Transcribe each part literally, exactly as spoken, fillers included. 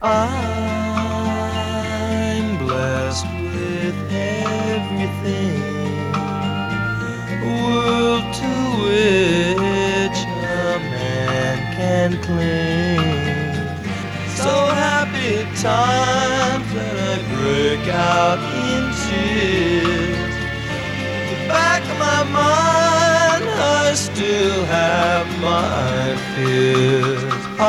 I'm blessed with everything, a world to which a man can cling. So happy at times that I break out in tears. The back of my mind, I still have my fears. I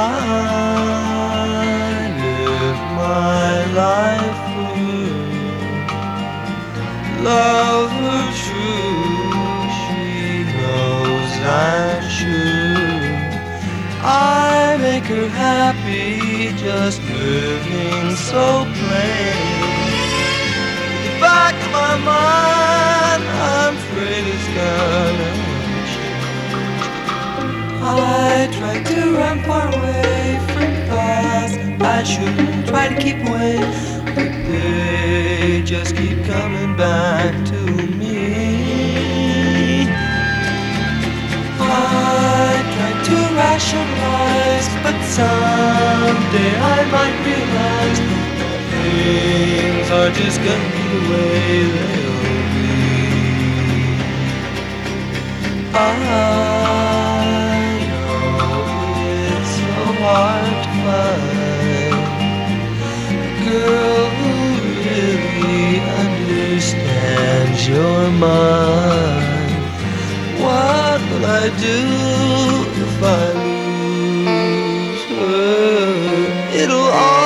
live my life for her, love her true. She knows I'm sure I make her happy, just living so plain. The back of my mind, I'm afraid it's gonna change. I try to run far away from thoughts I shouldn't, try to keep away, but they just keep coming back to me. I try to rationalize, but someday I might realize that things are just gonna be the way they'll be. I know it's so hard to find a girl who really understands your mind. What will I do if I lose her? It'll all